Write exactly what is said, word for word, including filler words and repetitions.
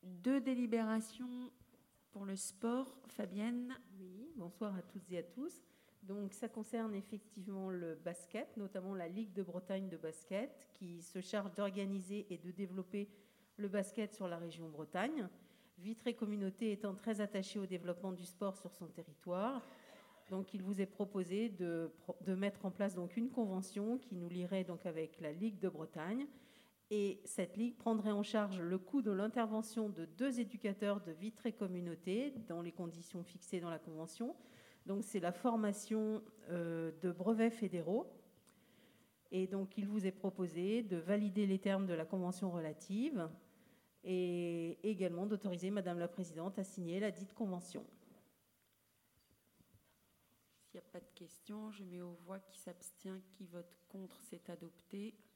Deux délibérations pour le sport. Fabienne. Oui, bonsoir à toutes et à tous. Donc ça concerne effectivement le basket, notamment la Ligue de Bretagne de basket, qui se charge d'organiser et de développer le basket sur la région Bretagne. Vitré Communauté étant très attachée au développement du sport sur son territoire. Donc il vous est proposé de, de mettre en place donc une convention qui nous lierait donc avec la Ligue de Bretagne. Et cette ligue prendrait en charge le coût de l'intervention de deux éducateurs de Vitré Communauté dans les conditions fixées dans la convention. Donc c'est la formation euh, de brevets fédéraux. Et donc il vous est proposé de valider les termes de la convention relative et également d'autoriser Madame la Présidente à signer la dite convention. S'il n'y a pas de questions, je mets aux voix qui s'abstient, qui vote contre, c'est adopté.